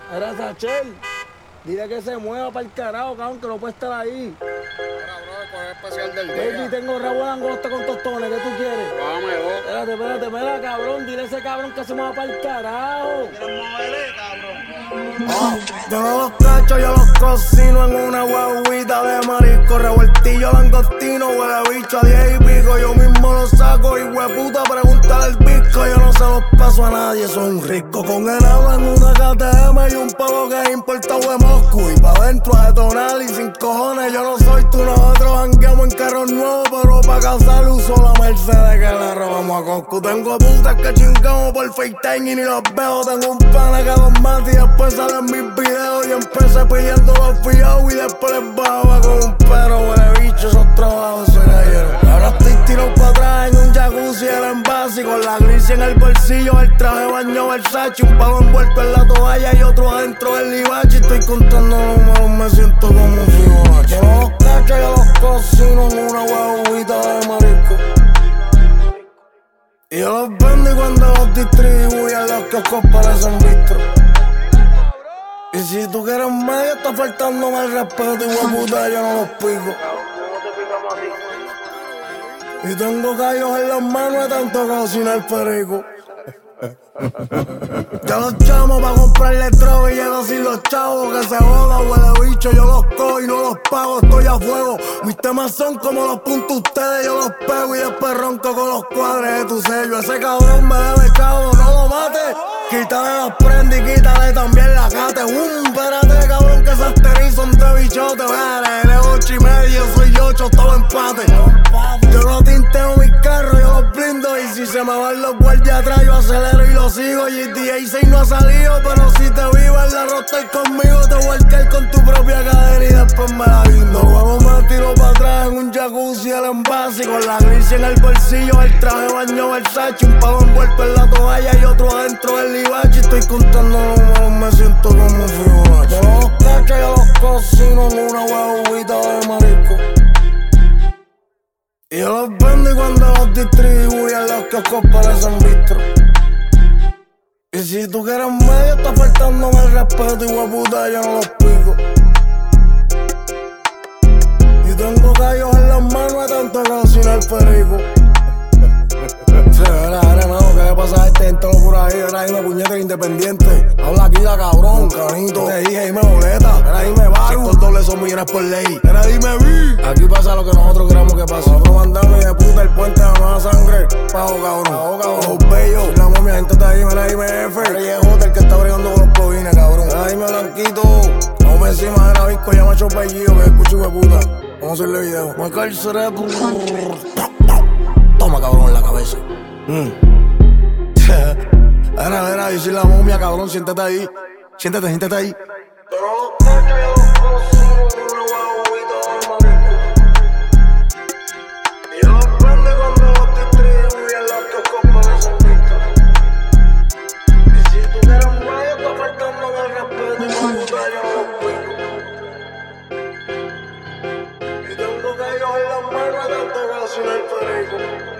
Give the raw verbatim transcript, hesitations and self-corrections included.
Era Sachel. Dile que se mueva para el carajo, cabrón, que no puede estar ahí. Ahora, bro, con el especial del Baby, día. tengo rabo de langosta con tostones. ¿Qué tú quieres? Dame dos. Espérate, espérate, mira, cabrón. Dile a ese cabrón que se mueva para el carajo. ¿Quieres moverle, cabrón? Oh, yo no los cacho, yo los cocino en una guaguita de marisco. Revoltillo langostino, huele bicho a diez y pico. Yo mismo los saco y hueputa, pregúntale al bisco. Yo no se los paso a nadie, soy un rico. Con helado en una K T M y un pavo que es importado de Moscú. Y pa' dentro a detonar y sin cojones, yo no soy tú. Nosotros jangueamos en carros nuevos, pero pa' causar uso la Mercedes que la robamos a Coscu. Tengo putas que chingamos por FaceTime y ni los veo. Tengo un pana que dos más y después salen mis videos. Y empecé pidiendo los fiados y después les bajaba con un pero. Huele bicho, esos trabajos se cayeron. Ahora estoy tirado para atrás en un jacuzzi, el envase con la gris en el bolsillo, el traje baño Versace, un pavo envuelto en la toalla y otro adentro del libache. Estoy contando números, me siento como un Fibonacci. Yo no los cacho, yo los cocino en una guaguita de marisco. Y yo los vendo y cuando los distribuyen los kioscos parecen bistros. Y si tú quieres medio, está faltándome el respeto y hueputa, yo no los pico. Y tengo callos en las manos de tanto cocinar perico. Yo los llamo pa' comprarle droga y llego sin los chavos. Que se joda, huele bicho, yo los cojo y no los pago, estoy a fuego. Mis temas son como los puntos ustedes, yo los pego y después ronco con los cuadres de tu sello. Ese cabrón me debe chavo, no lo mates. Quítale las prendas y quítale también la cate. Um, espérate, cabrón, que esas tenis son de bichote. Vale, él es ocho y medio, soy ocho, todo empate. Yo no tinteo mis carros, yo los blindo. Y si se me van los guardias atrás, yo acelero y lo sigo. G T A seis no ha salido, pero si te vivo en la roster conmigo, te voy a caer con tu propia cadena y después me la guindo. Luego me tiro para atrás en un jacuzzi, el envase con la gris en el bolsillo, el traje baño Versace, un pavo envuelto en la toalla y otro adentro del libache. Estoy contando números, me siento como un Fibonacci. Yo los cacho, yo los cocino en una guaguita de marisco. Y yo los vendo y cuando los distribuyen los kioscos parecen bistros. Y si tú quieres medio, está faltándome el respeto y hueputa, yo no los pico. Y tengo callos en las manos de tanto cocinar perico. Era, era, no, ¿qué le pasa a este gente por ahí? Era, dime puñete independiente. Habla aquí la cabrón, canito. Te dije, dime boleta. Era, dime barro. Estos dobles son millones por ley. Era, dime vi. Aquí pasa lo que nosotros queremos que pase. Nosotros mandamos de puta el puente a más sangre. Pago cabrón, pago cabrón. Los bellos. La momia, gente está ahí, mira, dime F. Era, y es el que está bregando con los cojines, cabrón. Era, dime blanquito. Vamos por encima de la visco, llama a Chopellido, que escucho de puta. Vamos a hacerle video. Marca el cerebro. Toma, cabrón, en la cabeza. Mm. Era, era, yo soy la momia, cabrón, siéntate ahí. Siéntate, siéntate ahí. Pero los cachos yo los consumo en una guaguita de marisco. Y yo los vendo cuando los distribuyen los kioscos parecen bistros. Y si tú quieres medio, está faltándome el respeto y hueputa, yo no los pico. Y tengo callos en las manos de tanto cocinar perico.